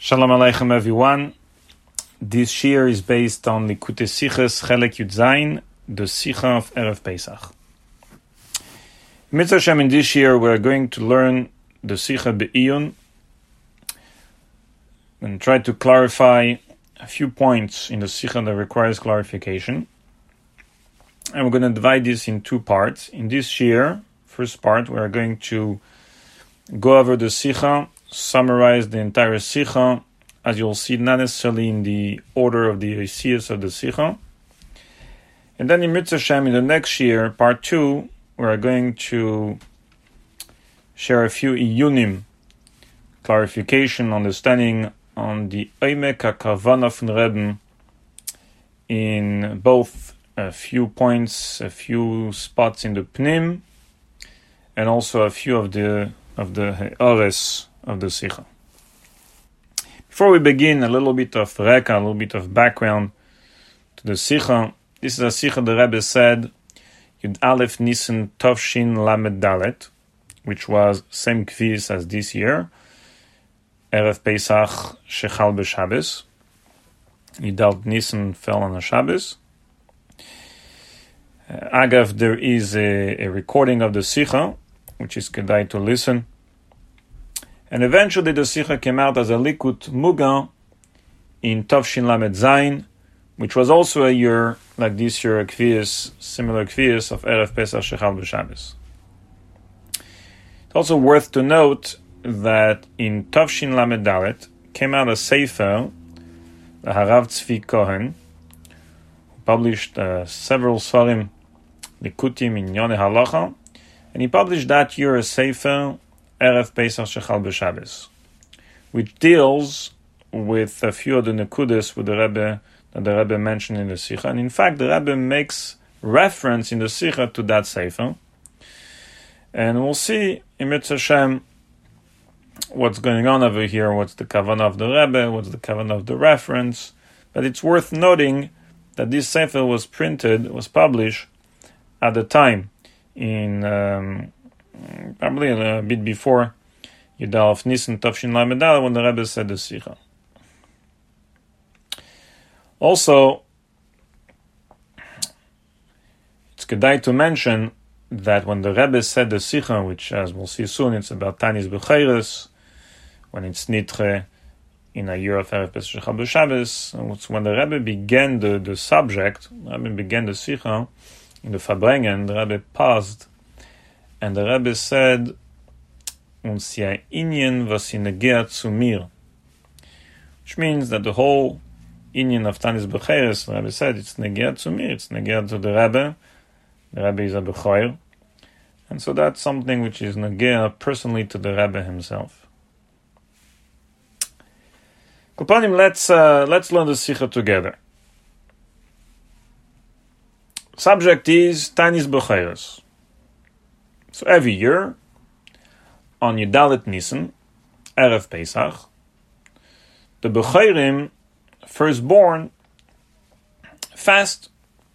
Shalom Aleichem everyone. This shir is based on Likutei Sichos Chelek Yud Zayin, the Sicha of Erev Pesach. Mitzvah Hashem, in this year we are going to learn the Sicha Be'iyun and try to clarify a few points in the Sicha that requires clarification. And we're going to divide this in two parts. In this year, first part, we are going to go over the Sicha, summarize the entire Sicha, as you'll see, not necessarily in the order of the Yosiyas of the Sicha. And then in Mitzvah Hashem, in the next year, part 2, we are going to share a few iyunim, clarification, understanding on the Oimek HaKavana von Rebbe in both a few points, a few spots in the Pnim, and also a few of the Ha'ares of the Sicha. Before we begin, a little bit of Reka, a little bit of background to the Sicha. This is a Sicha the Rebbe said, Yud Aleph Nisan Tovshin Lamed Dalet, which was same kviz as this year, Erev Pesach Shechal B'Shabbos. Yud Aleph Nisan fell on a Shabbos. Agav, there is a recording of the Sicha, which is kedai to listen. And eventually the Sicha came out as a Likut Mugan in Tovshin Lamed Zayin, which was also a year, like this year, a Kvias, similar Kvias of Erev Pesach Shechal B'Shabbos. It's also worth to note that in Tovshin Lamed Dalet came out a Sefer, the Harav Tzvi Cohen, who published several Svarim, Likutim in Yoneh Halacha, and he published that year a Sefer, Erev Pesach Shechal B'Shabbos, which deals with a few of the Nekudas with that the Rebbe mentioned in the Sicha. And in fact, the Rebbe makes reference in the Sicha to that Sefer. And we'll see in Mitzvah Hashem what's going on over here, what's the Kavanah of the Rebbe, what's the Kavanah of the reference. But it's worth noting that this Sefer was published at the time in probably a bit before Yud Aleph Nisan Tovshin Lamed Dalet, when the Rebbe said the Sicha. Also, it's kedai to mention that when the Rebbe said the Sicha, which, as we'll see soon, it's about Tanis B'Chayres, when it's Nitre in a year of Erev Pesach Shechal B'Shabbos, when the Rebbe began the subject, the Rebbe began the Sicha in the Farbrengen, the Rebbe paused, and the Rebbe said, inyan vasinegea tzumir, which means that the whole inyan of Tanis B'Chayres, the Rebbe said, it's negea tzumir, it's negea to the Rebbe. The Rebbe is a B'choyer. And so that's something which is negea personally to the Rebbe himself. Kopanim, let's learn the Sicha together. Subject is Tanis B'Chayres. So every year, on Yud Aleph Nisan, Erev Pesach, the B'chayrim, firstborn, fast.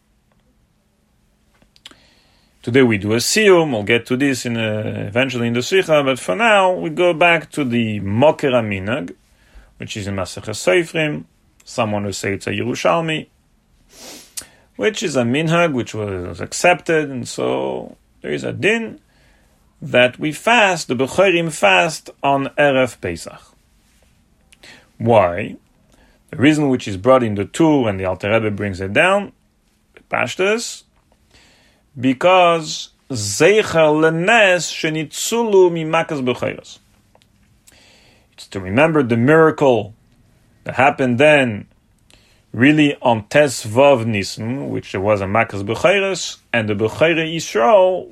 Today we do a siyum. We'll get to this eventually in the Sicha, but for now we go back to the Moker HaMinhag, which is in Maseches Seifrim. Someone will say it's a Yerushalmi, which is a minhag which was accepted, and so there is a din that we fast, the B'chayrim fast on Erev Pesach. Why? The reason which is brought in the two, and the Alter Rebbe brings it down, Pashtus, because Zeicher Lenes Shenitzulu Mimakas B'chayros. It's to remember the miracle that happened then, really on Tes Vav Nisan, which there was a Makas B'chayros, and the B'chayre Yisrael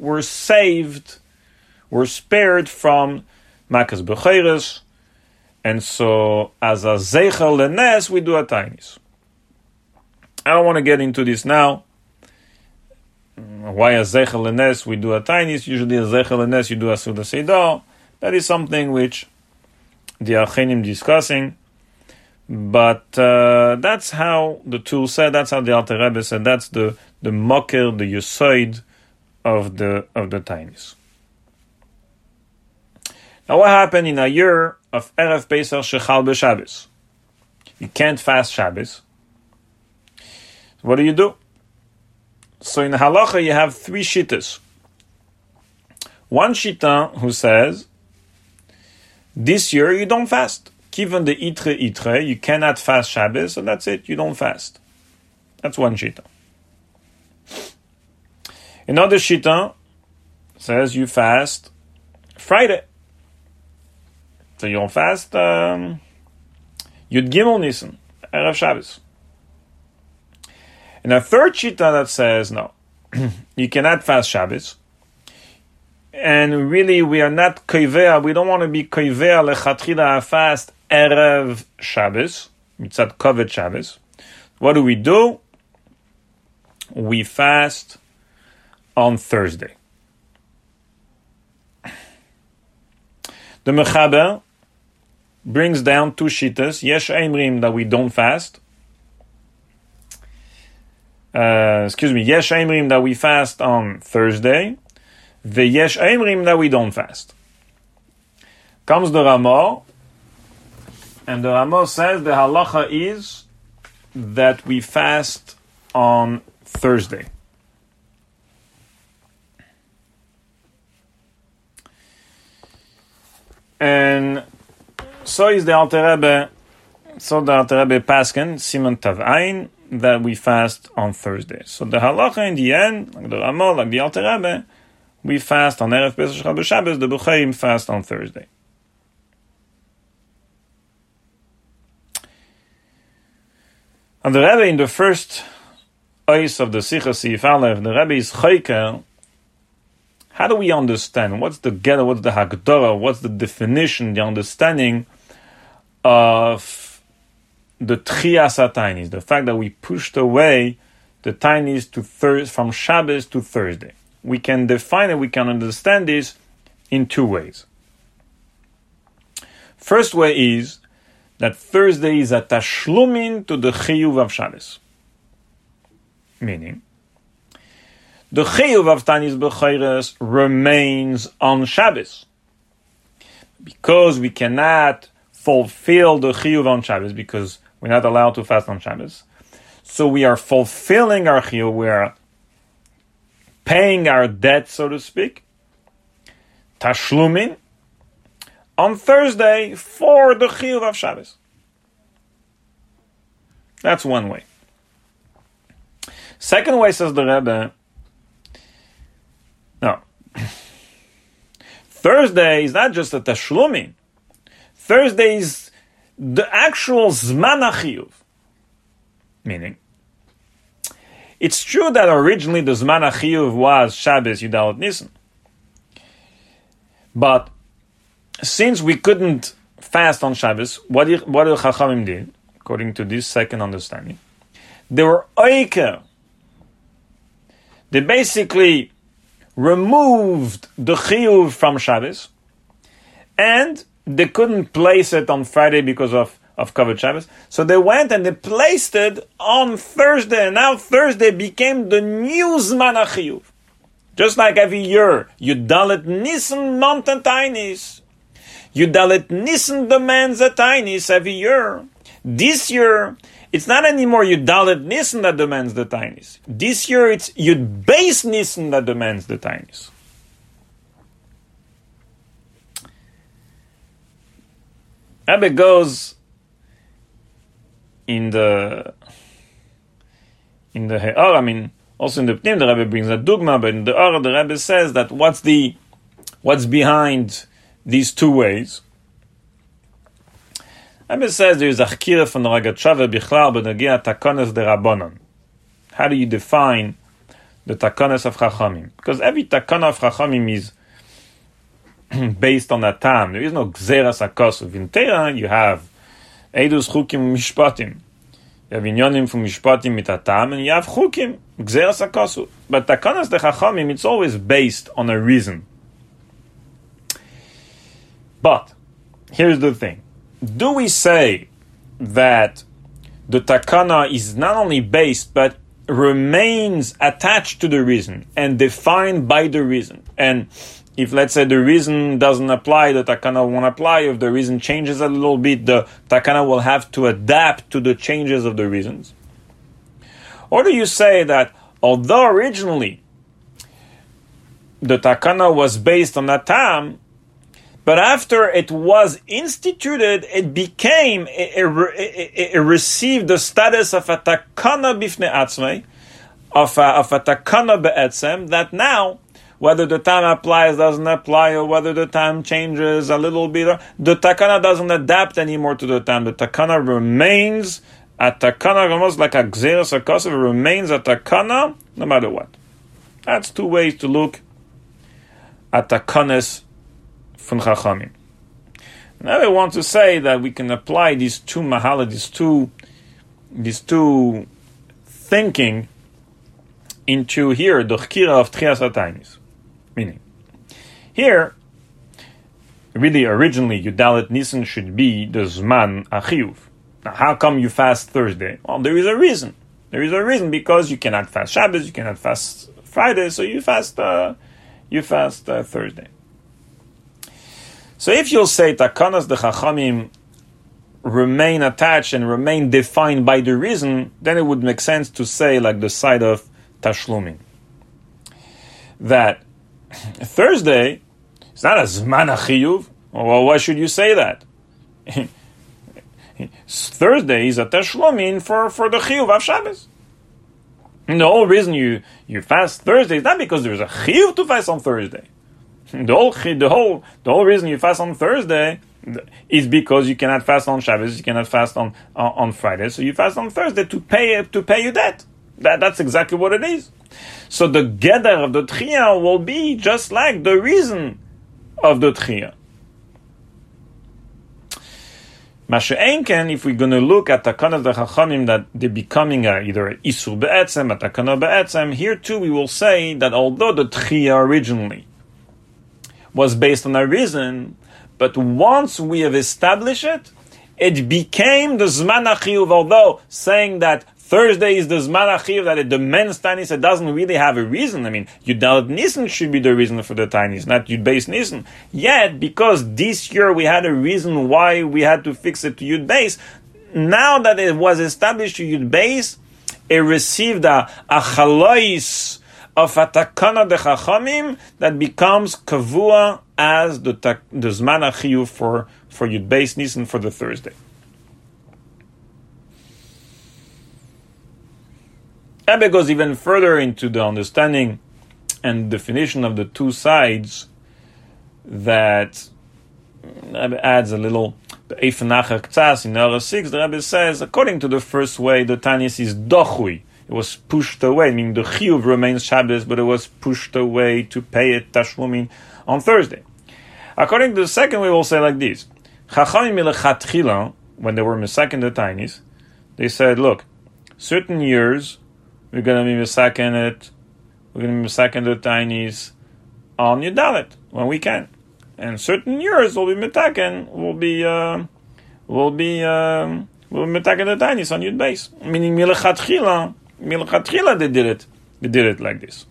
were spared from Makas B'chayros, and so as a Zeicher Lenes we do a Tainis. I don't want to get into this now. Why a Zeicher Lenes we do a Tainis? Usually a Zeicher Lenes you do a Suda Seidah. That is something which the Achenim discussing, but that's how the tool said. That's how the Alter Rebbe said. That's the Moker, the Yosoid of the Tainis. Now, what happened in a year of Erev Pesach Shechal b'Shabbos. You can't fast Shabbos. What do? So in halacha you have three shittas. One shita who says, this year you don't fast. Given the itre, you cannot fast Shabbos, so that's it, you don't fast. That's one shita. Another shita says you fast Friday. So you don't fast Yud Gimel Nisan, Erev Shabbos. And a third shita that says, no, you cannot fast Shabbos. And really, we are not koivea, we don't want to be koivea lechatchila fast Erev Shabbos, mitzat kovet Shabbos. What do? We fast on Thursday. The Mechaber brings down two shittas. Yesh Eimrim that we don't fast. Yesh Eimrim that we fast on Thursday. The Yesh Eimrim that we don't fast. Comes the Ramah, and the Ramah says the halacha is that we fast on Thursday. And so is the Alter Rebbe, Pasken, Simon Tavain, that we fast on Thursday. So the halacha in the end, like the Ramah, like the Alter Rebbe, we fast on Erev Pesach Shechal b'Shabbos, the Buchaim fast on Thursday. And the Rebbe in the first ois of the Sicha Sif Aleph, the Rebbe is Chayker. How do we understand? What's the Geda, what's the Hagdara, what's the definition, the understanding of the Tchias HaTainis, the fact that we pushed away the Tainis from Shabbos to Thursday. We can define it, we can understand this in two ways. First way is that Thursday is a tashlumin to the chiyuv of Shabbos. Meaning, the chiyuv of Tanis B'chayres remains on Shabbos. Because we cannot fulfill the chiyuv on Shabbos, because we're not allowed to fast on Shabbos. So we are fulfilling our chiyuv, we are paying our debt, so to speak, tashlumin, on Thursday for the chiyuv of Shabbos. That's one way. Second way, says the Rebbe, no. Thursday is not just a tashlumin. Thursday is the actual zman chiyuv. Meaning, it's true that originally the zman chiyuv was Shabbos Yudalet Nisan. But since we couldn't fast on Shabbos, what the Chachamim did, according to this second understanding, they were oiker. They basically removed the chiyuv from Shabbos, and they couldn't place it on Friday because of covered Shabbos. So they went and they placed it on Thursday, and now Thursday became the new Zman HaChiyuv. Just like every year, Yudalet Nisan Mountain Tainis. Yudalet Nisan demands a Tainis every year. This year, it's not anymore Yudalet Nisan that demands the Tainis. This year, it's Yud Beis Nisan that demands the Tainis. Rebbe goes in the He'ar, also in the Pnim, the Rebbe brings a dogma, but in the He'ar, the Rebbe says that what's behind these two ways. Rebbe says there is a chkira from the Rogatchover bichlal b'negia takonas de Rabbanon. How do you define the takonas of Chachamim? Because every takana of Chachamim is based on a tam. There is no gzeras hakosov. In Torah, you have edus chukim mishpatim. You have inyonim from mishpatim mit atam, and you have chukim gzeras hakosov. But takanas de Chachamim, it's always based on a reason. But here's the thing: do we say that the takana is not only based but remains attached to the reason and defined by the reason? And if let's say the reason doesn't apply, the takana won't apply. If the reason changes a little bit, the takana will have to adapt to the changes of the reasons? Or do you say that although originally the takana was based on a tam, but after it was instituted, it became, it received the status of a takana bifnei atzmei, of a takana be'etzem, that now, whether the time applies, doesn't apply, or whether the time changes a little bit, the takana doesn't adapt anymore to the time. The takana remains a takana, almost like a gzeres or kosev, remains a takana no matter what. That's two ways to look at takanas from Chachamim. Now I want to say that we can apply these two mahala, these two thinking into here, the chkira of Tchias HaTainis. Meaning, here, really originally, Yudalet Nisan should be the Zman Achiyuv. Now, how come you fast Thursday? Well, there is a reason. There is a reason, because you cannot fast Shabbos, you cannot fast Friday, so you fast Thursday. So if you'll say Takanas de Chachamim remain attached and remain defined by the reason, then it would make sense to say, like the side of Tashlumin, that Thursday is not a Zman HaChiyuv. Well, why should you say that? Thursday is a Tashlumin for the Chiyuv of Shabbos. And the whole reason you fast Thursday is not because there's a Chiyuv to fast on Thursday. The whole reason you fast on Thursday is because you cannot fast on Shabbos, you cannot fast on Friday, so you fast on Thursday to pay your debt. That's exactly what it is. So the Geder of the Tchiyah will be just like the reason of the Tchiyah. Masha'enken, if we're going to look at Takanah the Chachamim, that they're becoming either a Isur Be'etzem, a Takanah Be'etzem, here too we will say that although the Tchiyah originally was based on a reason, but once we have established it, it became the Zman HaChiyuv, although saying that Thursday is the Zman HaChiyuv, that it demands Tainis, it doesn't really have a reason. I mean, Yud Nisan should be the reason for the Tainis, not Yud Beis Nisan. Yet, because this year we had a reason why we had to fix it to Yud Beis, now that it was established to Yud Beis, it received a chalois of a takana de Chachamim that becomes kavua as the Zman HaChiyuv for Yud Beis Nisan for the Thursday. Rebbe goes even further into the understanding and definition of the two sides, that Rebbe adds a little Eifen Nacher Ktsas in Nara 6. The Rebbe says, according to the first way, the Tainis is dochui. It was pushed away, meaning the Chiyuv remains Shabbos, but it was pushed away to pay it Tashlumin on Thursday. According to the second way, we'll say like this. Chachamim Milechatchila, when they were Mesaken the Tainis, they said, look, certain years we're going to be Mesaken it, we're going to be Mesaken the Tainis on Yudalet, when we can. And certain years we'll be Metaken, we'll be Metaken the Tainis on Yud Beis. Meaning Milechatchila they did it like this.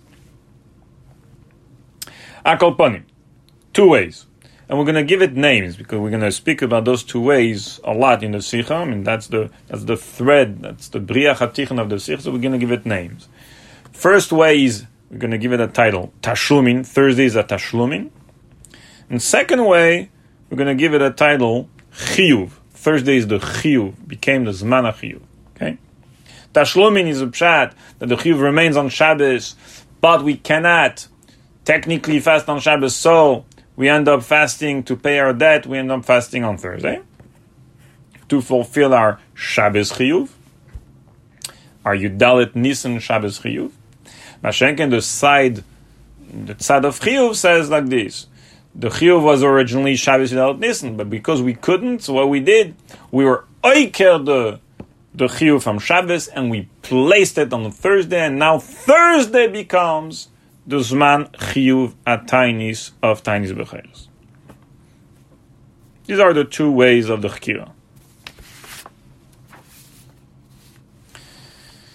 Akol Panim, two ways. And we're going to give it names, because we're going to speak about those two ways a lot in the Sikha. I mean, that's the thread, that's the Bria Chatichen of the Sikha, so we're going to give it names. First way is, we're going to give it a title, Tashlumin. Thursday is a Tashlumin. And second way, we're going to give it a title, Chiyuv. Thursday is the Chiyuv, became the Zman HaChiyuv. Okay? Tashlumin is a pshat, that the Chiyuv remains on Shabbos, but we cannot technically fast on Shabbos, so we end up fasting to pay our debt, we end up fasting on Thursday to fulfill our Shabbos Chiyuv, our Yudalet Nisan Shabbos Chiyuv. Mashenken, the tzad of Chiyuv says like this. The Chiyuv was originally Shabbos Yudalet Nisan, but because we couldn't, so what we did, we were oiker the Chiyuv from Shabbos, and we placed it on Thursday, and now Thursday becomes the Zman Chiyuv at Tainis of Tainis Becheres. These are the two ways of the Chkira.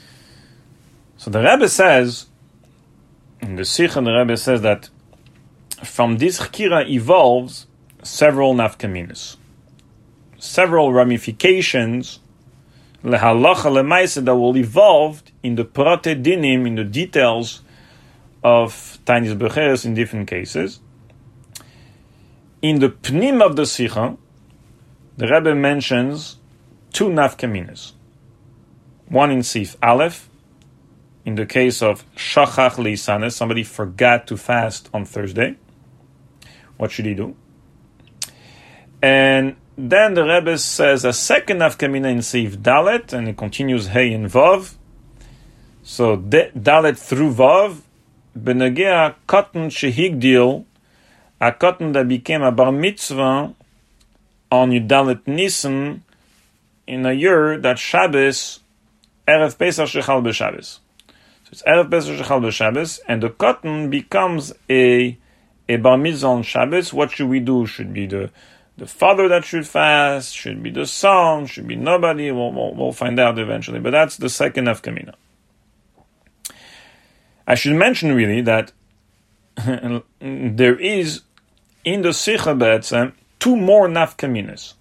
So the Rebbe says, in the Sikha, the Rebbe says that from this chkira evolves several nafkaminas, several ramifications, lehalacha lemaisa, that will evolve in the prote dinim, in the details of Tainis Becheres in different cases. In the pnim of the Sikha, the Rebbe mentions two nafkaminas. One in Sif Aleph, in the case of Shachach Leisanes, somebody forgot to fast on Thursday. What should he do? And then the Rebbe says a second nafkamina in Sif Dalet, and it continues Hey and Vav. So Dalet through Vav, Benegea cotton shehigdil, a cotton that became a bar mitzvah on Yudalet Nisan in a year that Shabbos, Erev Pesach Shechal B'Shabbos. So it's Erev Pesach Shechal B'Shabbos, and the cotton becomes a bar mitzvah on Shabbos. What should we do? Should be the father that should fast? Should be the son? Should be nobody? We'll find out eventually. But that's the second nafkamina. I should mention really that there is in the Sikha Be'etzem two more nafkaminas.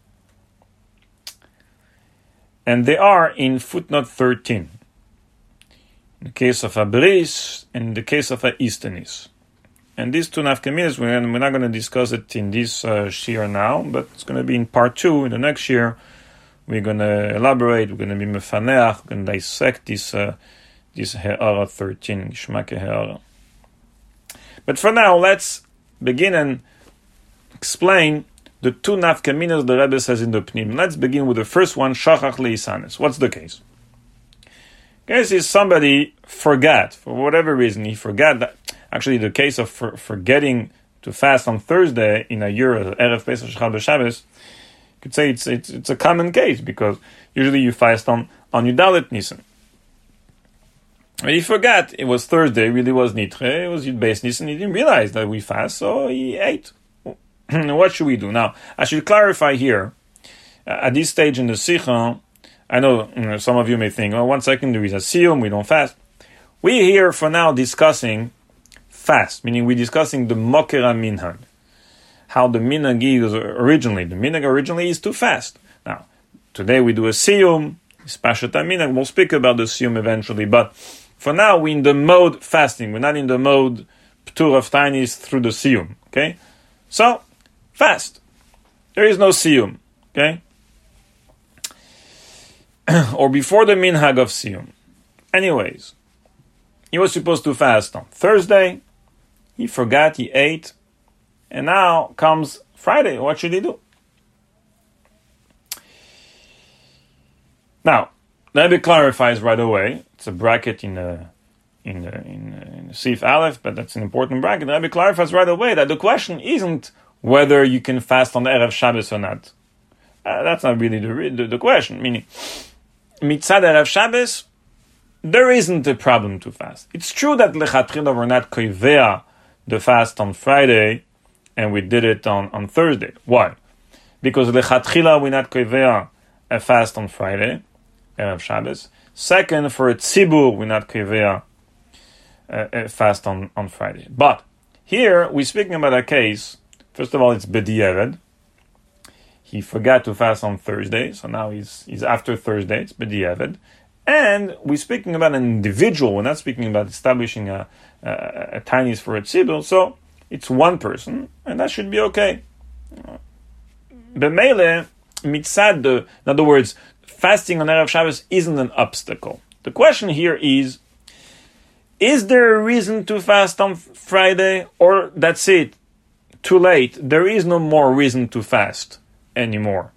And they are in footnote 13. In the case of a bris, and in the case of a istanis. And these two nafkaminas, we're not going to discuss it in this shir now, but it's going to be in part 2. In the next year, we're going to elaborate, we're going to be mefaneach, we're going to dissect this He'ara 13, Gishmak He'ara. But for now, let's begin and explain the two nafkaminas the Rebbe says in the Pnim. Let's begin with the first one, Shachach Leisanes. What's the case? Case is somebody forgot, for whatever reason, he forgot that. Actually, the case of forgetting to fast on Thursday in a year, Erev Pesach Shechal B'Shabbos, you could say it's a common case, because usually you fast on Yudalet Nisan. But he forgot it was Thursday, really was Nitre, it was Yud Beis Nisan, he didn't realize that we fast, so he ate. What should we do? Now, I should clarify here, at this stage in the Sikha, I know some of you may think, 1 second, there is a siyum, we don't fast. We're here for now discussing fast, meaning we're discussing the Mokera Minhag, how the Minhag is originally. The Minhag originally is to fast. Now, today we do a siyum, Spashat Minhag, we'll speak about the siyum eventually, but for now we're in the mode fasting, we're not in the mode Ptur of Tainis through the siyum, okay? So, fast. There is no siyum, okay? Or before the minhag of siyum. Anyways, he was supposed to fast on Thursday. He forgot, he ate. And now comes Friday. What should he do? Now, let me clarify right away. It's a bracket in Sif Aleph, but that's an important bracket. Let me clarify right away that the question isn't whether you can fast on the Erev Shabbos or not. That's not really the question. Meaning, mitzad Erev Shabbos, there isn't a problem to fast. It's true that lechatchila we're not koivea the fast on Friday, and we did it on Thursday. Why? Because lechatchila we're not koivea a fast on Friday, Erev Shabbos. Second, for a tzibur we're not koivea a fast on Friday. But here we're speaking about a case. First of all, it's b'diavad. He forgot to fast on Thursday, so now he's after Thursday. It's b'diavad. And we're speaking about an individual. We're not speaking about establishing a tainis for a tzibur. So it's one person, and that should be okay. B'meile, mitzad, in other words, fasting on Erev Shabbos isn't an obstacle. The question here is there a reason to fast on Friday, or that's it? Too late. There is no more reason to fast anymore.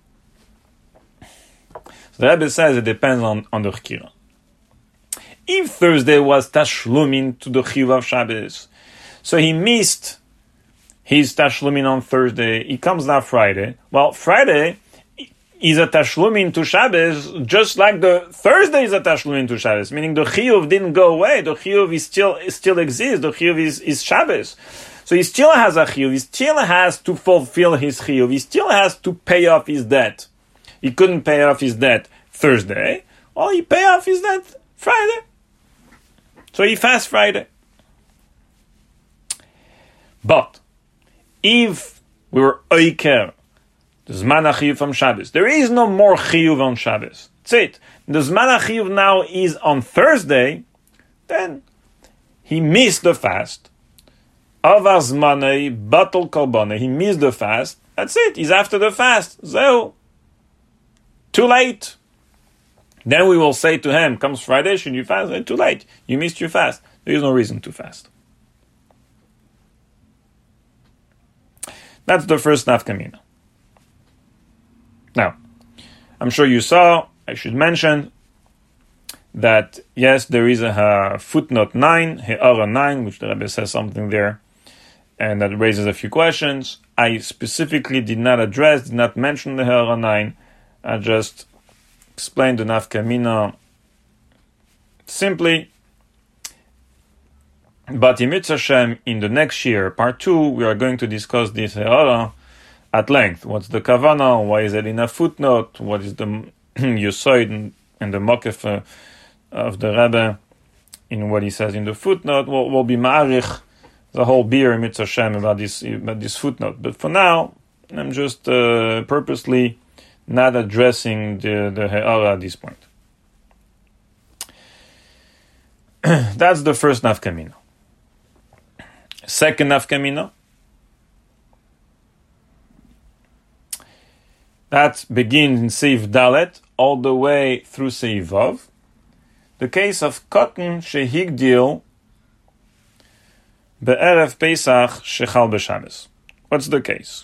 So the Rebbe says it depends on the chkira. If Thursday was tashlumin to the chiyuv of Shabbos, so he missed his tashlumin on Thursday, he comes now Friday. Well, Friday is a tashlumin to Shabbos, just like the Thursday is a tashlumin to Shabbos, meaning the chiyuv didn't go away. The chiyuv still exists. The chiyuv is Shabbos. So he still has a chiyuv. He still has to fulfill his chiyuv. He still has to pay off his debt. He couldn't pay off his debt Thursday. Well, he pay off his debt Friday. So he fasts Friday. But if we were oiker, the Zman HaChiyuv from Shabbos, there is no more Chiyuv on Shabbos. That's it. The Zman HaChiyuv now is on Thursday, then he missed the fast. Avar Zmanei, Batal Kolbane, he missed the fast. That's it. He's after the fast. Zeu. Too late. Then we will say to him, comes Friday, should you fast? Too late. You missed your fast. There is no reason to fast. That's the first nafkamina. Now, I'm sure you saw, I should mention, that yes, there is a footnote 9, He'ara 9, which the Rebbe says something there, and that raises a few questions. I specifically did not mention the He'ara 9. I just explained the nafkamina simply. But in Mitzvah Hashem, in the next year, part 2, we are going to discuss this He'ara at length. What's the Kavana? Why is it in a footnote? What is the Yusoid and the Mokef of the Rebbe in what he says in the footnote? We'll be ma'arich the whole beer in Mitzvah Hashem about this footnote. But for now, I'm just purposely not addressing the He'ara at this point. That's the first nafkamina. Second nafkamina, that begins in Seif Dalet all the way through Seif Vav. The case of Kotten Shehigdil Be'erev Pesach Shechal B'Shabbos. What's the case?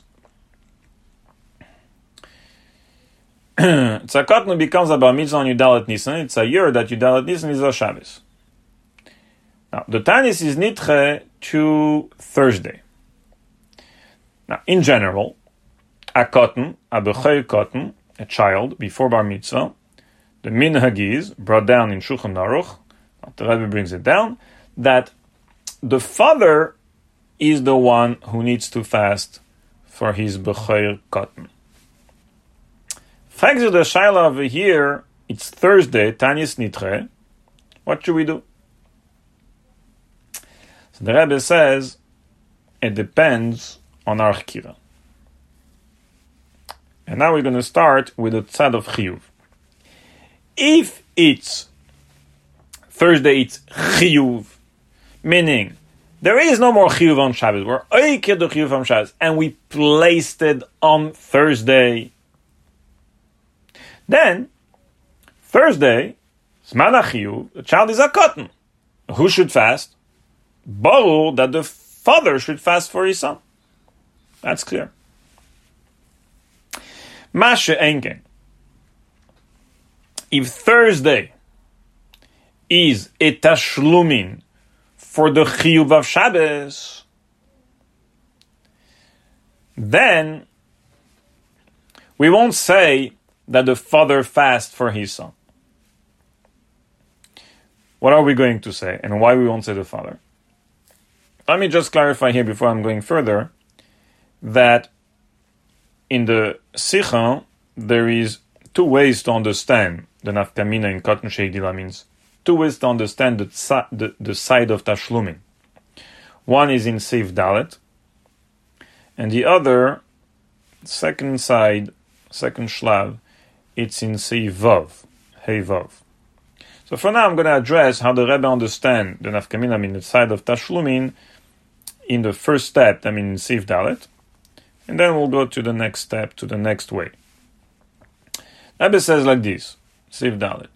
It's a Kotten who becomes a Bar Mitzvah on Yudalet Nisan. It's a year that Yudalet Nisan is a Shabbos. Now, the Tanis is Nitche to Thursday. Now, in general, a Kotten, a Bechor Kotten, a child, before Bar Mitzvah, the minhag is, brought down in Shulchan Aruch, the Rebbe brings it down, that the father is the one who needs to fast for his Bechor Kotten. Fact of the Shaila over here, it's Thursday, Tanis Nitche. What should we do? So the Rebbe says, it depends on our Chkira. And now we're going to start with the tzad of Chiyuv. If it's Thursday, it's Chiyuv, meaning there is no more Chiyuv on Shabbos. We're oiker the Chiyuv on Shabbos, and we placed it on Thursday. Then, Thursday, Zman HaChiyuv, the child is a Kotten. Who should fast? Baruch that the father should fast for his son. That's clear. Mashe Enken. If Thursday is a tashlumin for the chiyuv of Shabbos, then we won't say that the father fasts for his son. What are we going to say, and why we won't say the father? Let me just clarify here before I'm going further that in the Sikha there is two ways to understand the nafkamina in Kotten Shehigdil means. Two ways to understand the side of Tashlumin. One is in Seif Dalet, and the other, second side, second shlav, it's in Seif Vav, Hey Vav. So for now I'm going to address how the Rebbe understand the nafkamina in the side of Tashlumin in the first step, in Seif Dalet, and then we'll go to the next step, to the next way. Rebbe says like this, Seif Dalet.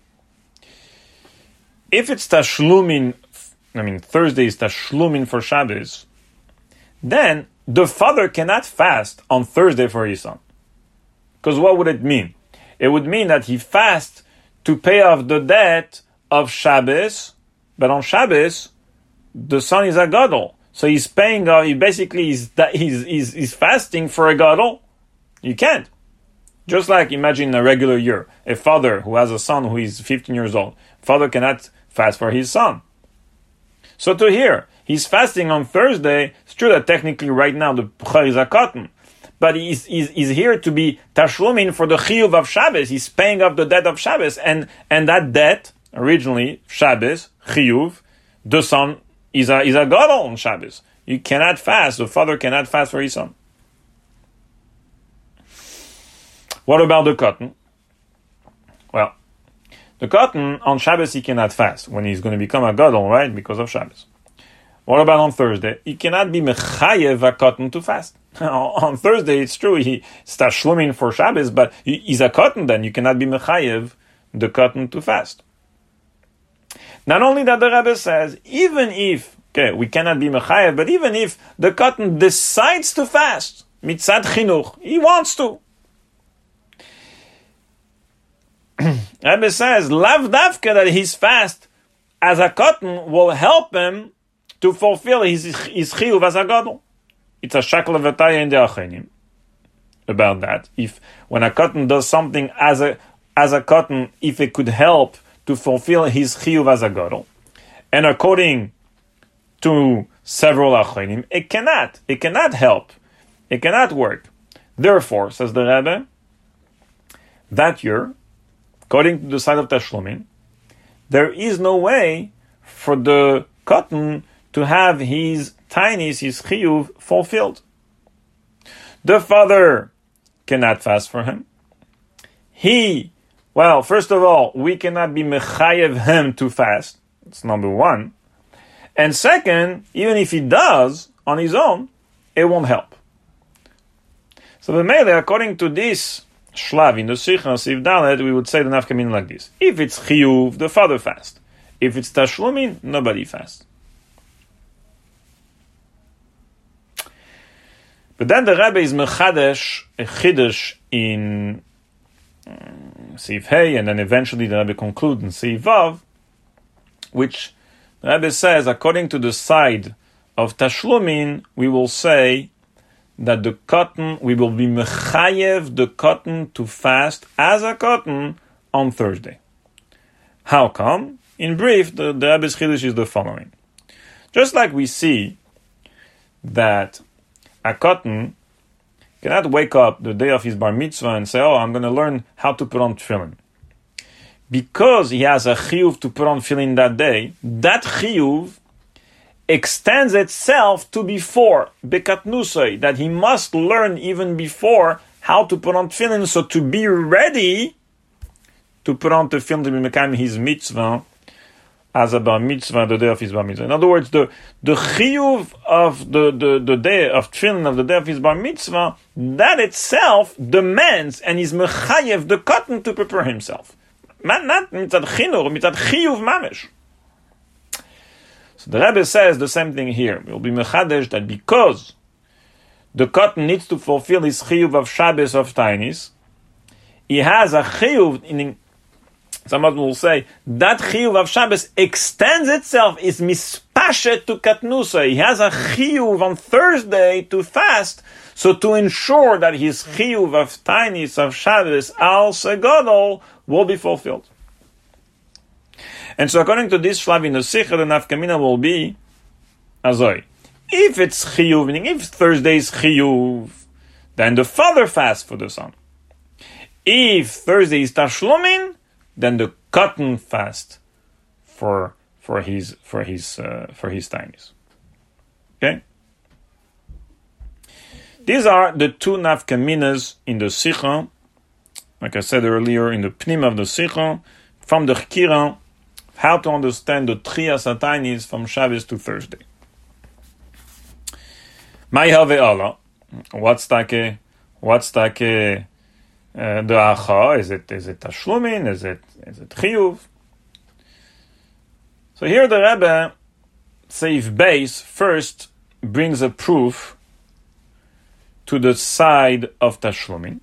If it's Tashlumin, Thursday is Tashlumin for Shabbos, then the father cannot fast on Thursday for his son. Because what would it mean? It would mean that he fasts to pay off the debt of Shabbos, but on Shabbos, the son is a gadol. So he's paying, he's fasting for a gadol. You can't. Just like imagine a regular year, a father who has a son who is 15 years old, father cannot fast for his son. So to here, he's fasting on Thursday. It's true that technically right now the Bechor is a Kotten, but he's here to be tashlumin for the chiyuv of Shabbos. He's paying off the debt of Shabbos, and that debt originally Shabbos chiyuv, the son is a gadol on Shabbos. You cannot fast. The father cannot fast for his son. What about the cotton? Well, the cotton, on Shabbos, he cannot fast when he's going to become a gadol, right? Because of Shabbos. What about on Thursday? He cannot be mechayev a cotton to fast. On Thursday, it's true, he starts shluming for Shabbos, but he's a cotton then. You cannot be mechayev the cotton to fast. Not only that, the Rebbe says, even if, we cannot be mechayev, but even if the cotton decides to fast, mitzad chinuch, he wants to. Rebbe says, lav davka, that his fast as a cotton will help him to fulfill his chiyuv as a gadol. It's a shakla v'taya in the achenim about that. If when a cotton does something as a cotton, if it could help to fulfill his chiyuv as a gadol, and according to several achenim, it cannot help, it cannot work. Therefore, says the Rebbe, that year, according to the side of Tashlumin, there is no way for the cotton to have his tainis, his chiyuv, fulfilled. The father cannot fast for him. First of all, we cannot be mechayev him to fast. That's number one. And second, even if he does on his own, it won't help. So the mele, according to this shlav in the Sicha, Siv Dalet, we would say the nafkamin like this. If it's chiyuv, the father fasts. If it's tashlumin, nobody fasts. But then the Rebbe is mechadesh, a chidush in Siv Hey, and then eventually the Rebbe concludes in Siv Vav, which the Rebbe says, according to the side of tashlumin, we will say that the cotton, we will be mechayev the cotton to fast as a cotton on Thursday. How come? In brief, the Rebbe's chidush is the following. Just like we see that a cotton cannot wake up the day of his bar mitzvah and say, I'm going to learn how to put on tefillin. Because he has a chiyuv to put on tefillin that day, that chiyuv extends itself to before, bekatnusay, that he must learn even before how to put on tefillin, so to be ready to put on tefillin to be mekayim his mitzvah as a bar mitzvah, the day of his bar mitzvah. In other words, the chiyuv of the day of tefillin, of the day of his bar mitzvah, that itself demands and is mechayev the cotton to prepare himself. Not mitzad chinur, mitzad chiyuv mamish. So the Rebbe says the same thing here. It will be mechadesh that because the cotton needs to fulfill his chiyuv of Shabbos of Tainis, he has a chiyuv in. Someone will say that chiyuv of Shabbos extends itself, is mispashet to katnusa. He has a chiyuv on Thursday to fast, so to ensure that his chiyuv of tainis of Shabbos al segadol will be fulfilled. And so according to this shlav in the Sikha, the nafkamina will be azoi. If it's chiyuv, meaning if Thursday is chiyuv, then the father fasts for the son. If Thursday is tashlumin, then the cotton fast for his tainis. Okay? These are the two nafkaminas in the Sikha, like I said earlier, in the pnim of the Sikha, from the Chkira, how to understand the Trias HaTainis from Shabbos to Thursday. Mai have Allah. What's the acha? Is it tashlumin? Is it chiyuv? So here the Rebbe, Seif Beis, first brings a proof to the side of tashlumin,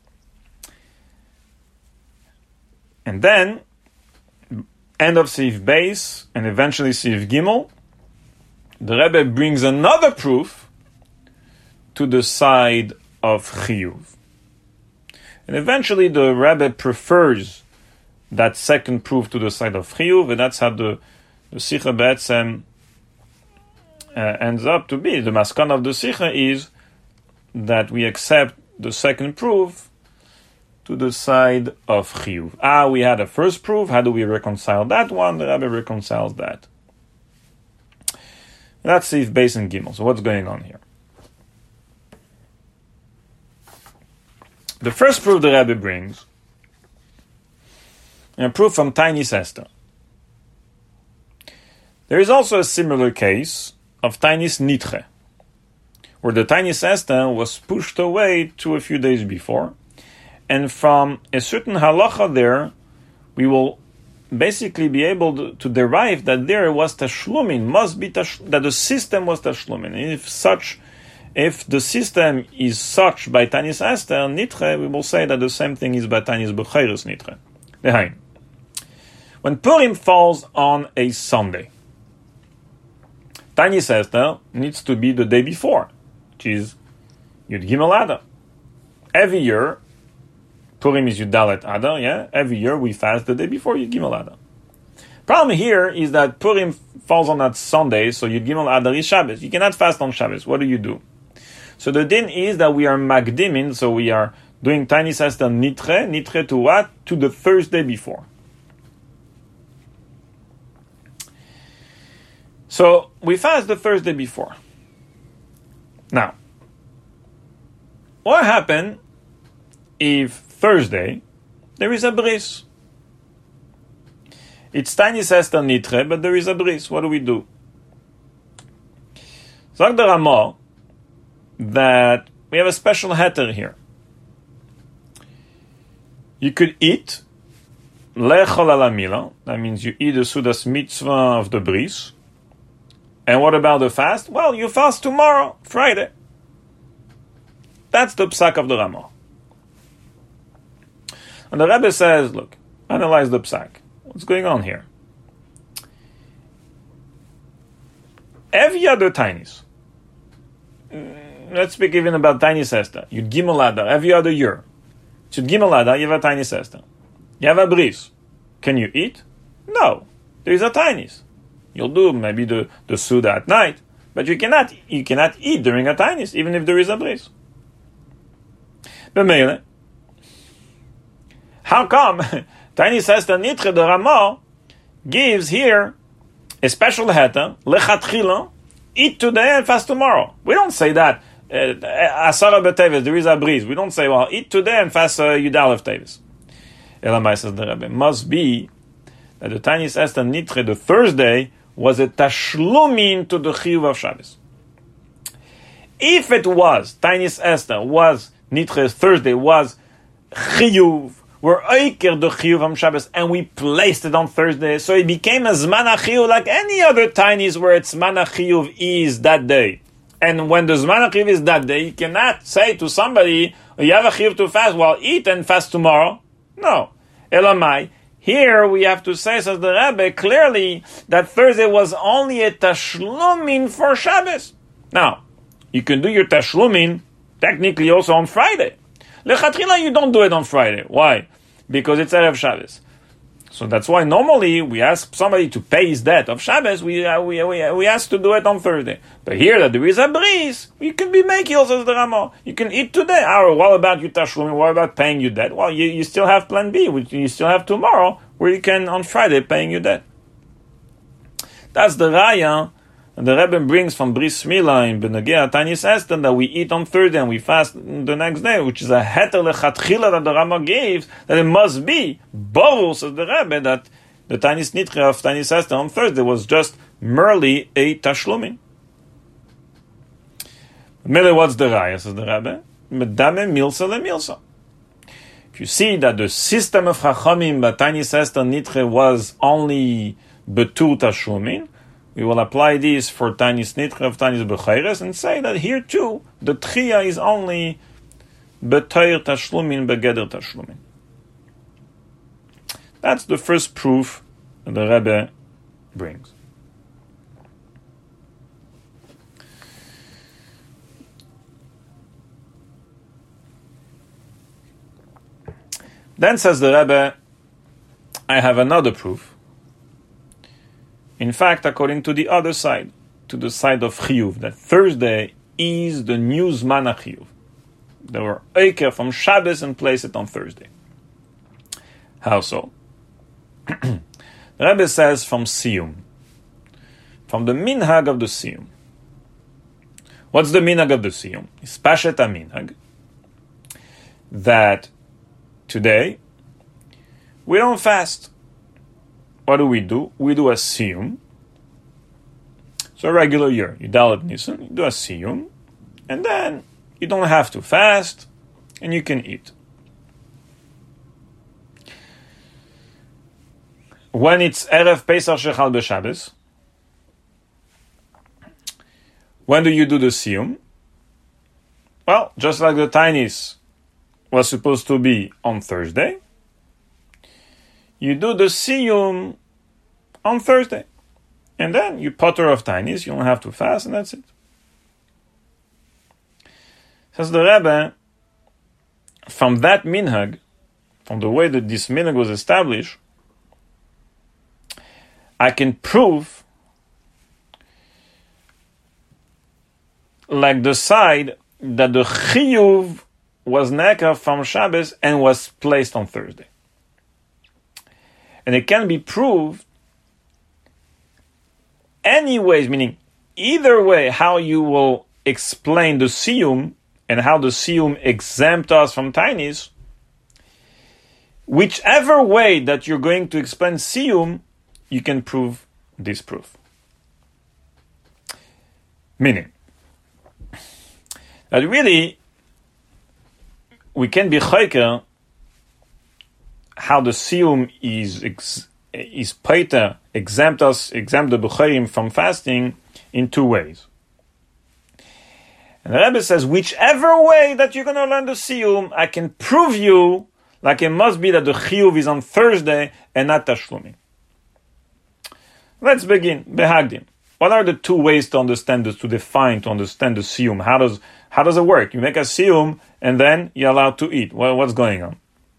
and then end of Seif Beis and eventually Seif Gimel, the Rebbe brings another proof to the side of chiyuv. And eventually the Rebbe prefers that second proof to the side of chiyuv, and that's how the Sikha Be'etzem ends up to be. The maskan of the Sikha is that we accept the second proof to the side of chiyuv. We had a first proof. How do we reconcile that one? The Rebbe reconciles that. That's Sif Beis and Gimel. So what's going on here? The first proof the Rebbe brings, a proof from Tainis Esther. There is also a similar case of Tainis Nitche, where the Tainis Esther was pushed away to a few days before, and from a certain halacha there, we will basically be able to derive that there was tashlumin, must be that the system was tashlumin. If the system is such by Tainis Esther Nitche, we will say that the same thing is by Tainis Becheres Nitche. Behind. When Purim falls on a Sunday, Tainis Esther needs to be the day before, which is Yud Gimel Adar. Every year, Purim is Yud Dalet Adar, yeah? Every year we fast the day before Yud Gimel Adar. Problem here is that Purim falls on that Sunday, so Yud Gimel Adar is Shabbos. You cannot fast on Shabbos. What do? So the din is that we are magdimin, so we are doing Tainis Esther Nitche to what? To the Thursday before. So we fast the Thursday before. Now, what happened if Thursday there is a bris? It's Tainis Esther Nitche, but there is a bris. What do? Zog the Ramah that we have a special heter here. You could eat lechol ala mila. That means you eat the Sudas mitzvah of the bris. And what about the fast? Well, you fast tomorrow, Friday. That's the psak of the Ramah. And the Rebbe says, look, analyze the psak. What's going on here? Every other Tainis, let's speak even about Tainis Esther. Yud Gimel Adar, every other year. Yud Gimel Adar, you have a Tainis Esther. You have a bris. Can you eat? No. There is a Tainis. You'll do maybe the Suda at night, but you cannot eat during a Tainis, even if there is a bris. B'meile, how come Tainis Esther Nitche, the Ramah, gives here a special heter, lechatchila, eat today and fast tomorrow? We don't say that, Asara b'teves, there is a bris. We don't say, well, eat today and fast Yud Aleph Teves. Elamai, says the Rebbe, must be that the Tainis Esther Nitche, the Thursday, was a tashlumin to the chiyuv of Shabbos. If it was, Tainis Esther was, Nitche Thursday was chiyuv, we're oiker the chiyuv of Shabbos, and we placed it on Thursday, so it became a zman chiyuv like any other Tainis where its zman chiyuv is that day. And when the zman chiyuv is that day, you cannot say to somebody, you have a chiyuv to fast, well, eat and fast tomorrow. No. Elamai. Here we have to say, says the Rebbe, clearly that Thursday was only a tashlumin for Shabbos. Now, you can do your tashlumin technically also on Friday. Lechatchila, you don't do it on Friday. Why? Because it's Erev Shabbos. So that's why normally we ask somebody to pay his debt of Shabbos, we ask to do it on Thursday. But here that there is a bris, you can be mekil, says the Ramah. You can eat today. What about your tashlumin? What about paying your debt? Well, you still have plan B, which you still have tomorrow, where you can on Friday paying your debt. That's the raya the Rebbe brings from Bris Mila in Benegea Tainis Esther that we eat on Thursday and we fast the next day, which is a heter lechatchila that the Rama gave, that it must be borur, says the Rebbe, that the Tainis Nitche of Tainis Esther on Thursday was just merely a tashlumin. Mele, what's the raya, says the Rebbe? Medame milsa le milsa. If you see that the system of Chachamim by Tainis Esther Nitche was only betur tashlumin, we will apply this for Tainis Nitche of Tainis Becheres and say that here too, the Tchiyah is only Beteir Tashlumin, Begeder Tashlumin. That's the first proof that the Rebbe brings. Then says the Rebbe, I have another proof. In fact, according to the other side, to the side of Chiyuv, that Thursday is the new Zman HaChiyuv. They were oiker from Shabbos and place it on Thursday. How so? The Rebbe says from Siyum, from the minhag of the Siyum. What's the minhag of the siyum? It's pashet minhag that today we don't fast. What do? We do a siyum. So a regular year, you dalet Nisan, you do a siyum, and then you don't have to fast, and you can eat. When it's Erev Pesach Shechal B'Shabbos, when do you do the siyum? Well, just like the Tainis was supposed to be on Thursday, you do the siyum on Thursday. And then you potter of Tainis, you don't have to fast, and that's it. Says the Rebbe, from that minhag, from the way that this minhag was established, I can prove like the side that the chiyuv was neka from Shabbos and was placed on Thursday. And it can be proved anyways, meaning either way how you will explain the siyum and how the siyum exempt us from tainis, whichever way that you're going to explain siyum, you can prove this proof. Meaning that really we can be chayker how the siyum is pater, exempt the B'chayim from fasting in two ways. And the Rebbe says, whichever way that you're going to learn the siyum, I can prove you like it must be that the chiyuv is on Thursday and not tashlumim. Let's begin. Behagdim. What are the two ways to understand this, to understand the siyum? How does it work? You make a siyum and then you're allowed to eat. Well, what's going on?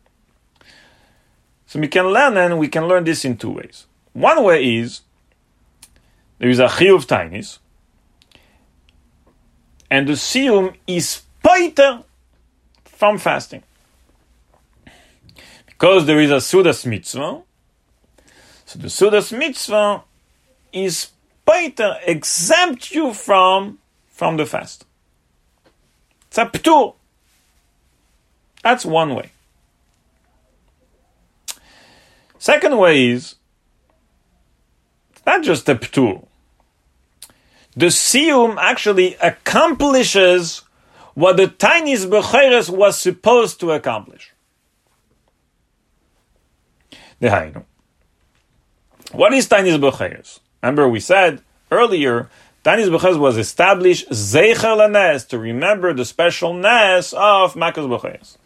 So we can learn this in two ways. One way is there is a chiyuv tainis, and the siyum is paiter from fasting. Because there is a sudas mitzvah, so the sudas mitzvah is paiter, exempt you from the fast. It's a ptur. That's one way. Second way is, it's not just a ptur. The siyum actually accomplishes what the Tainis B'Cheres was supposed to accomplish. Dehainu. What is Tainis B'Cheres? Remember we said earlier, Tainis B'Cheres was established Zeicher Lanes, to remember the special Nes of Makas B'Cheres.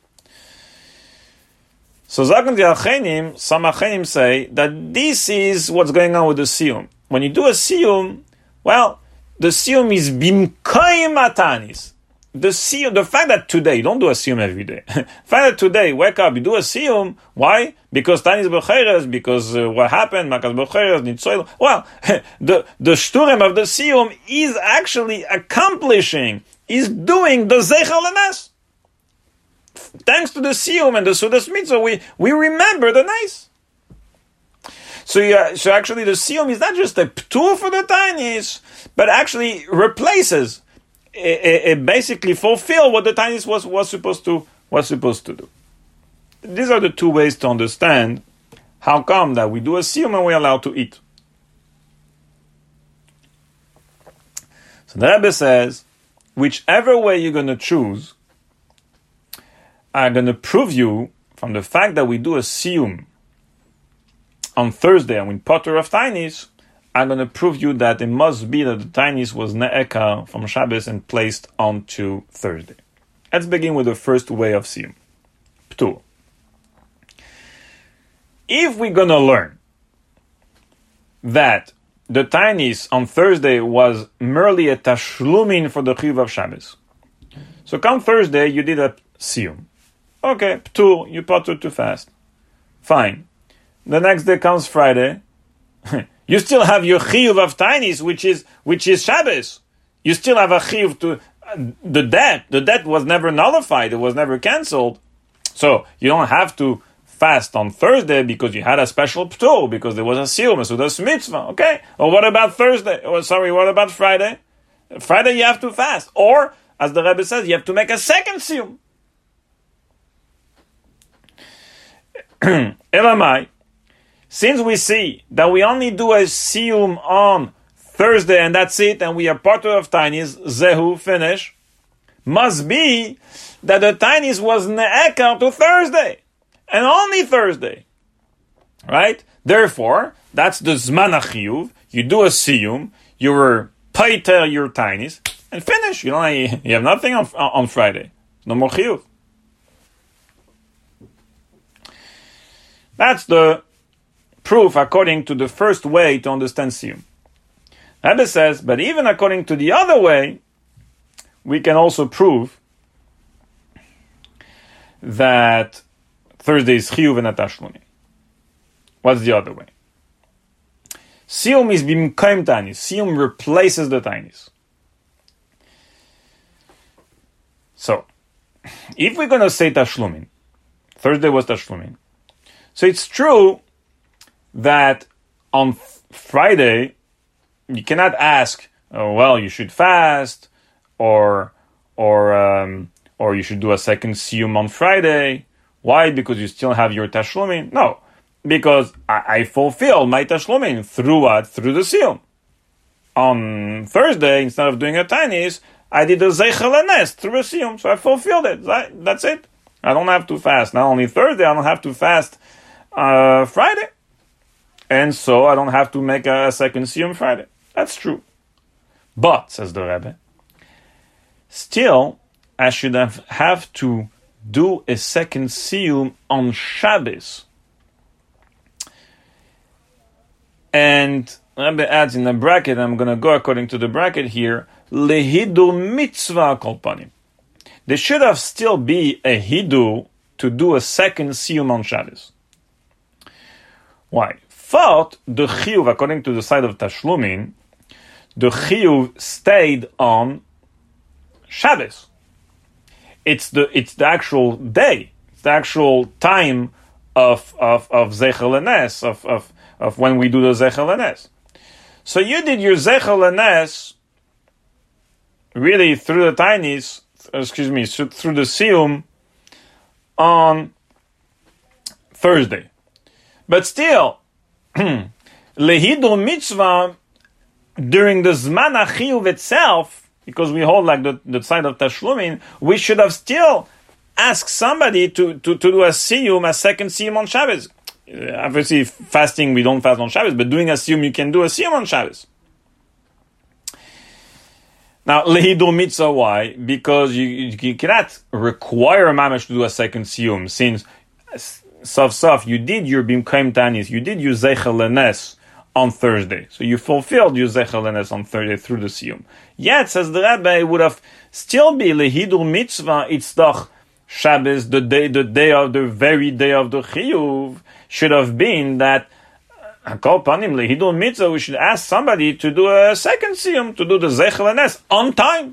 So Zaken Achenim, some Achenim say that this is what's going on with the siyum. When you do a siyum, well, the siyum is bimkoim atanis. The fact that today, you don't do a siyum every day. The fact that today, wake up, you do a siyum, why? Because Tanis B'Cheres, because what happened, Makas B'Cheres, Nitzoil. Well, the shturem of the siyum is actually accomplishing, is doing the Zeichel Lanes. Thanks to the siyum and the sudas mitzvah, we remember the nice. So actually the siyum is not just a ptur for the tainis, but actually replaces, it basically fulfill what the tainis was supposed to do. These are the two ways to understand how come that we do a siyum and we're allowed to eat. So the Rebbe says, whichever way you're going to choose, I'm going to prove you from the fact that we do a siyum on Thursday and with potter of tainis, I'm going to prove you that it must be that the tainis was ne'eka from Shabbos and placed onto Thursday. Let's begin with the first way of siyum. Ptur. If we're going to learn that the tainis on Thursday was merely a tashlumin for the chiyuv of Shabbos, so come Thursday you did a siyum. Okay, ptur, you potter to fast. Fine. The next day comes Friday. You still have your chiyuv of tainis, which is Shabbos. You still have a chiyuv to the debt. The debt was never nullified. It was never cancelled. So you don't have to fast on Thursday because you had a special ptur, because there was a siyum, so that's mitzvah. Okay. Or what about Thursday? What about Friday? Friday you have to fast. Or, as the Rebbe says, you have to make a second siyum. Elamai, since we see that we only do a siyum on Thursday and that's it, and we are part of Tainis, Zehu, finish, must be that the Tainis was ne'eka to Thursday, and only Thursday. Right? Therefore, that's the Zman HaChiyuv. You do a siyum, you were paiter your Tainis, and finish. You have nothing on Friday. No more chiyuv. That's the proof according to the first way to understand siyum. Rebbe says, but even according to the other way, we can also prove that Thursday is chiyuv and not tashlumin. What's the other way? Siyum is bimkaim tainis. Siyum replaces the tainis. So, if we're going to say tashlumin, Thursday was tashlumin. So it's true that on Friday, you cannot ask, oh, well, you should fast, or you should do a second siyum on Friday. Why? Because you still have your tashlumin? No, because I fulfilled my tashlumin through what? Through the siyum. On Thursday, instead of doing a tainis, I did a zeichel hanes through a siyum, so I fulfilled it. That's it. I don't have to fast. Not only Thursday, I don't have to fast Friday. And so I don't have to make a second siyum Friday. That's true. But, says the Rebbe, still, I should have to do a second siyum on Shabbos. And Rebbe adds in the bracket, I'm going to go according to the bracket here, lehidu mitzvah kol panim. There should have still be a hidu to do a second siyum on Shabbos. Why? Thought the chiyuv, according to the side of Tashlumin, the chiyuv stayed on Shabbos. It's the actual day. It's the actual time of Zeichel Hanes, of when we do the Zeichel Hanes. So you did your Zeichel Hanes really through the Tainis, through the Siyum on Thursday. But still, Lehidul Mitzvah during the Zman HaChiyuv itself, because we hold like the side of Tashlumin, we should have still asked somebody to do a Siyum, a second Siyum on Shabbos. Obviously, fasting, we don't fast on Shabbos, but doing a Siyum, you can do a Siyum on Shabbos. Now, Lehidul Mitzvah, why? Because you cannot require a mamash to do a second Siyum, since Saf, you did your Bimkaim Tanis, you did your Zeichel Hanes on Thursday. So you fulfilled your Zeichel Hanes on Thursday through the Siyum. Yet, says the Rebbe, it would have still be Lehidul Mitzvah, it's doch Shabbos, the very day of the Chiyuv, should have been that Kol Panim Lehidul Mitzvah, we should ask somebody to do a second Siyum, to do the Zeichel Hanes on time.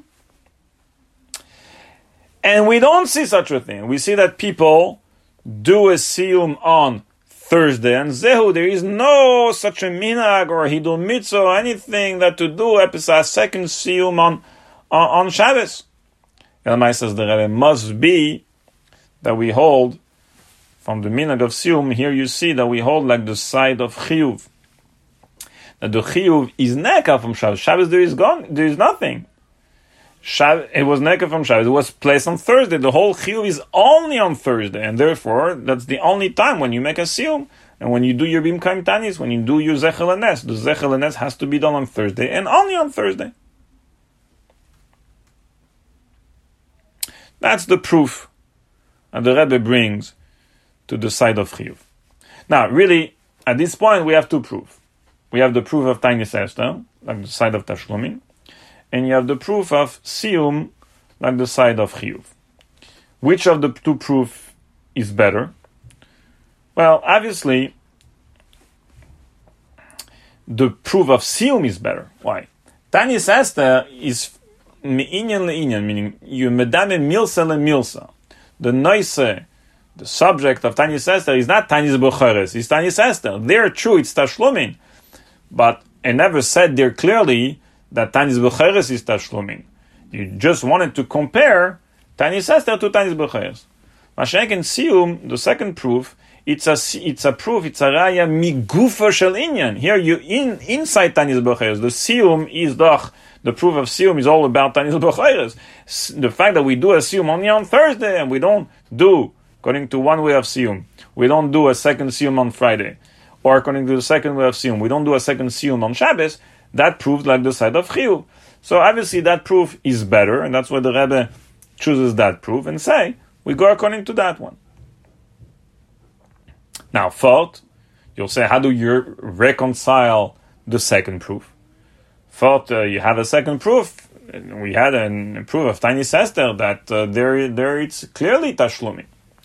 And we don't see such a thing. We see that people do a siyum on Thursday, and zehu, there is no such a minhag or hidul mitzvah or anything that to do a second siyum on Shabbos. Elamai says the Rebbe must be that we hold from the minhag of siyum. Here you see that we hold like the side of chiyuv. That the chiyuv is neka from Shabbos. Shabbos there is nothing. It was neka from Shabbos. It was placed on Thursday. The whole chiyuv is only on Thursday, and therefore that's the only time when you make a siyum. And when you do your bimkaim tanis, when you do your zeichel hanes, the zeichel hanes has to be done on Thursday and only on Thursday. That's the proof that the Rebbe brings to the side of chiyuv. Now, really, at this point, we have two proofs. We have the proof of Tainis Esther, like the side of Tashlumin, and you have the proof of Siyum, like the side of Chiyuv. Which of the two proofs is better? Well, obviously, the proof of Siyum is better. Why? Tainis Esther is me'inyan le'inyan, meaning you medame milsa le'milsa. The noise, the subject of Tainis Esther is not Tainis Bocheres, it's Tainis Esther. There, true, it's Tashlumin. But I never said there clearly that Tanis B'cheres is Tashlumin. You just wanted to compare Tanis Esther to Tanis B'cheres. Mashenk and Siyum, the second proof, it's a proof, it's a raya migufa shel inyan. Here you inside Tanis B'cheres. The Siyum is the proof of Siyum is all about Tanis B'cheres. The fact that we do a Siyum only on Thursday and we don't do, according to one way of Siyum, we don't do a second Siyum on Friday. Or according to the second way of Siyum, we don't do a second Siyum on Shabbos, that proves like the side of Chiyuv. So obviously that proof is better, and that's why the Rebbe chooses that proof and say, we go according to that one. Now, fourth, you'll say, how do you reconcile the second proof? Fourth, you have a second proof. We had a proof of Tanis Esther that there it's clearly Tashlumi.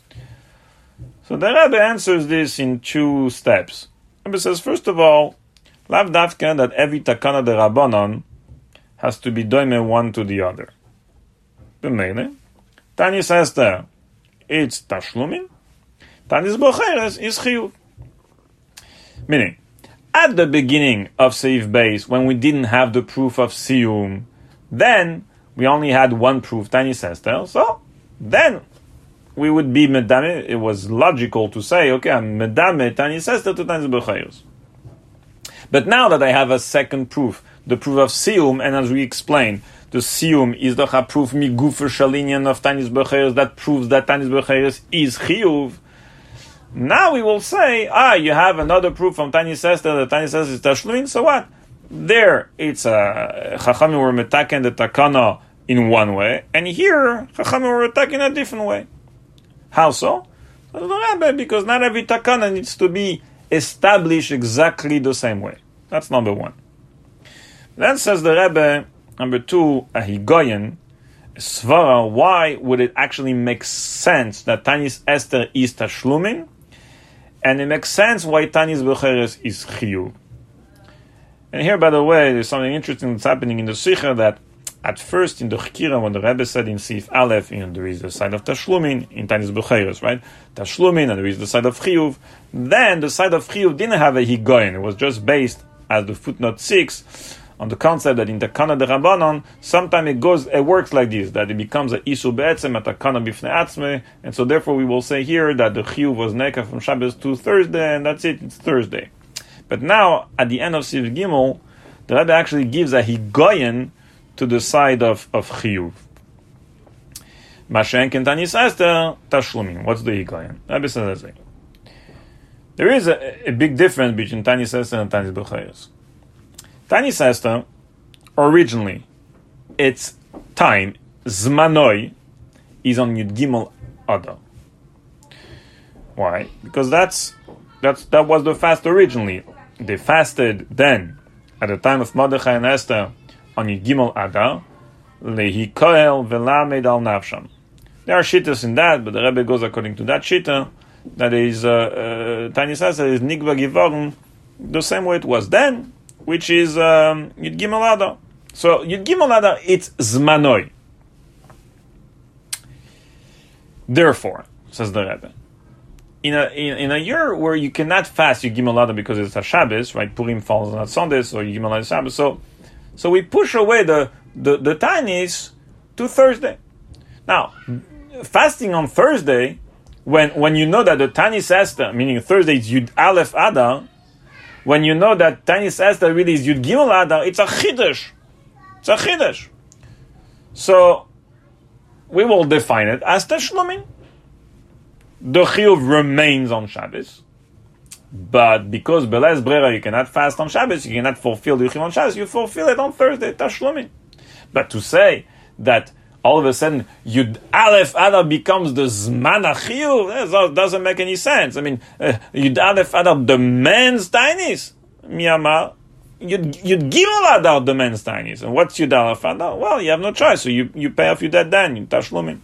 So the Rebbe answers this in two steps. The Rebbe says, first of all, lav dafka that every takana de Rabbanon has to be doime one to the other. B'meile, Tanis Esther, it's Tashlumin. Tanis B'cheres is Chiyuv. Meaning, at the beginning of Seif Beis, when we didn't have the proof of Siyum, then we only had one proof, Tanis Esther, so then we would be Medame. It was logical to say, okay, I'm Medame Tanis Esther to Tanis B'cheres. But now that I have a second proof, the proof of Siyum, and as we explained, the Siyum is the proof migufer shalinian of Tanis B'cheres that proves that Tanis B'cheres is Chiyuv. Now we will say, you have another proof from Tanis Esther that Tanis Esther is Tashlumin, so what? There, it's a Chachamim were metaken the takana in one way, and here, Chachamim were metaken a different way. How so? Because not every takana needs to be established exactly the same way. That's number one. Then says the Rebbe, number two, a higoyen, svara, why would it actually make sense that Tanis Esther is Tashlumin? And it makes sense why Tanis B'cheres is Chiyuv. And here, by the way, there's something interesting that's happening in the Sikha that at first in the Chikira, when the Rebbe said in Sif Aleph, there is the side of Tashlumin, in Tanis B'cheres, right? Tashlumin, and there is the side of Chiyuv. Then the side of Chiyuv didn't have a higoyen. It was just based, as the footnote 6, on the concept that in Takana de Rabbanon, sometimes it works like this, that it becomes a Isu Be'etzem, a Takana Bifnei Atzmei, and so therefore we will say here that the Chiyuv was Neka from Shabbos to Thursday, and that's it, it's Thursday. But now, at the end of Siv Gimel, the Rebbe actually gives a Higoyen to the side of Chiyuv. Mashenk and Tanis Esther, Tashlumin. What's the Higoyen? The Rebbe says that. There is a big difference between Tanis Esther and Tanis B'cheres. Tanis Esther, originally, its time, Zmanoi, is on Yud Gimel Adar. Why? Because that was the fast originally. They fasted then, at the time of Mordechai and Esther, on Yud Gimel Adar, Lehi Koel Velamed al Nafsham. There are shittas in that, but the Rebbe goes according to that shitta, that is, Tanis Esther is Nigva Givorn, the same way it was then, which is Yud Gimel Adar. So Yud Gimel Adar, it's Zmanoi. Therefore, says the Rebbe, in a year where you cannot fast Yud Gimel Adar because it's a Shabbos, right? Purim falls on a Sunday, so Yud Gimel Adar is Shabbos. So we push away the Tanis to Thursday. Now, fasting on Thursday, when you know that the Tanis Esther, meaning Thursday is Yud Aleph Adar, when you know that Tanis Esther really is Yud Gimel Adar, it's a Chiddush. It's a Chiddush. So, we will define it as Tashlumin. The Chiyuv remains on Shabbos. But because Beles Brera, you cannot fast on Shabbos, you cannot fulfill the Chiyuv on Shabbos, you fulfill it on Thursday, Tashlumin. But to say that all of a sudden Yud Aleph Adar becomes the Zman HaChiyuv, that doesn't make any sense. I mean, Yud Aleph Adar demands Tainis. Miyamar, Yud Gimel Adar demands Tainis. And what's Yud Aleph Adar? Well, you have no choice, so you pay off your debt then, you Tashlumin.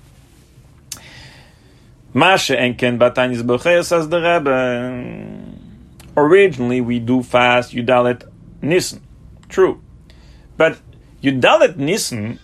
Mashe Enken Batanis B'cheres, says the Rebbe. Originally, we do fast Yudalet Nisan. True. But Yudalet Nisan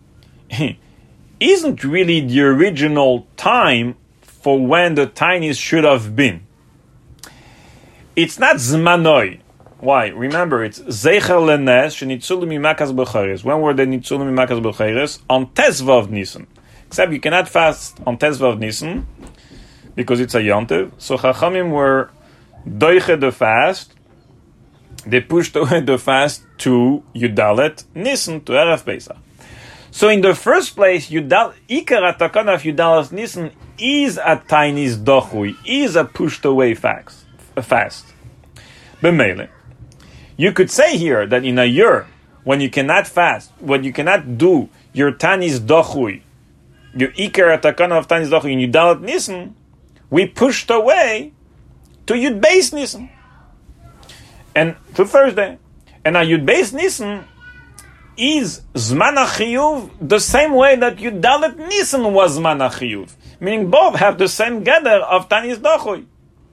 isn't really the original time for when the Tainis should have been. It's not Zmanoi. Why? Remember, it's Zecher Lenes Shenitzulu Mimakas B'Cheres. When were they Nitzulu Mimakas B'Cheres? On Tezvav Nisan. Except you cannot fast on Tezvav Nisan because it's a Yontiv. So Chachamim were doiche the fast. They pushed away the fast to Yudalet Nisan, to Erev Pesach. So in the first place, Ikar Atakana of Yudalet Nisan is a tiny dochui, is a pushed away fast. B'meile. You could say here that in a year, when you cannot fast, when you cannot do your tanis dochui, your Ikar Atakana of tanis dochui in Yudalet Nisan, we pushed away to Yud Beis Nisan. And to Thursday. And now Yud Beis Nisan is Zman HaChiyuv the same way that Yudalet Nisan was Zman HaChiyuv. Meaning both have the same gather of Tanis Dochui.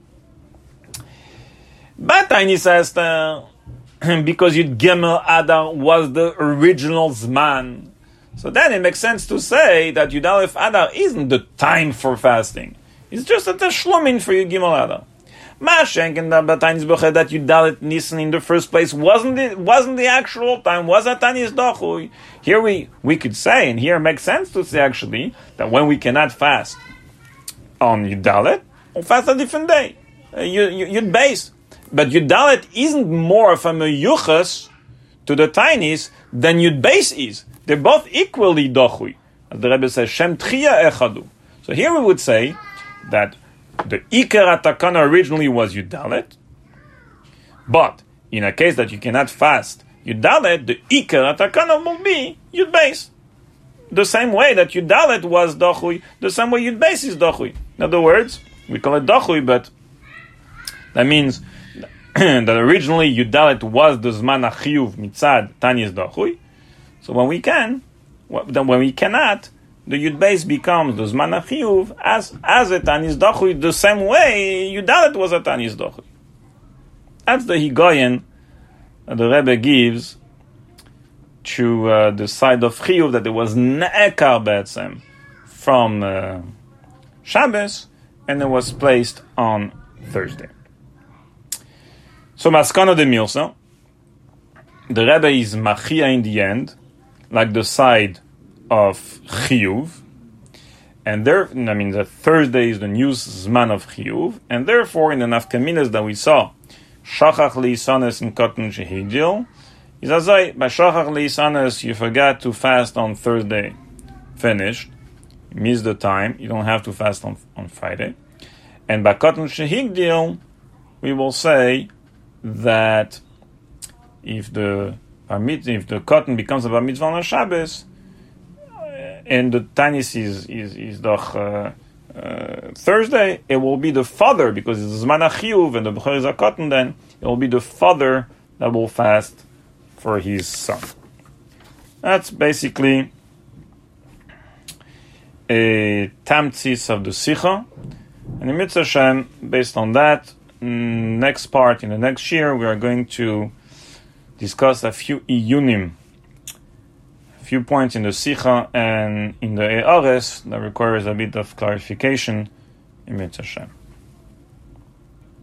But Tiny says because Yud Gimel Adar was the original Zman. So then it makes sense to say that Yud Aleph Adar isn't the time for fasting. It's just a teshlumin for Yud Gimel Adar. Mashenken that Yudalet Nisan in the first place wasn't the actual time, was a Tanis Dochui. Here we could say, and here it makes sense to say actually, that when we cannot fast on Yudalet, we'll fast a different day. Yud Beis. But Yudalet isn't more of a meyuchas to the Tainis than Yud Beis is. They're both equally Dochui. As the Rebbe says, Shem Tchia Echadu. So here we would say that the Ikar Atakana originally was Yudalet, but in a case that you cannot fast Yudalet, the Ikar Atakana will be Yud Beis. The same way that Yudalet was Dochui, the same way Yud Beis is Dochui. In other words, we call it Dochui, but that means that originally Yudalet was the Zman HaChiyuv Mitzad Tanis Dochui. So when we cannot, the Yud Beis becomes the Zman HaChiyuv as a Tanis Dochui, the same way Yudalet was a Tanis Dochui. That's the Higoyen that the Rebbe gives to the side of Chiyuv, that there was Ne'ekar Be'etzem from Shabbos, and it was placed on Thursday. So Maskana de Milsa, the Rebbe is Machia in the end, like the side of Chiyuv, and that Thursday is the new Zman of Chiyuv, and therefore in the Nafkaminas that we saw, Shachach Lisanes and Katan Shehidil, is Azai, by Shachach Lisanes you forgot to fast on Thursday, finished, you missed the time, you don't have to fast on Friday, and by Katan Shehidil, we will say that if the cotton becomes a bar mitzvah on a Shabbos, and the tanis is doch Thursday, it will be the father, because it's Zman HaChiyuv and the Bechor is a cotton, then it will be the father that will fast for his son. That's basically a tamtzis of the Sikha. And in Mitzvah Hashem, based on that, next part, in the next year, we are going to discuss a few iyunim, a few points in the Sikha and in the E'ares that requires a bit of clarification in Mitzvah Hashem.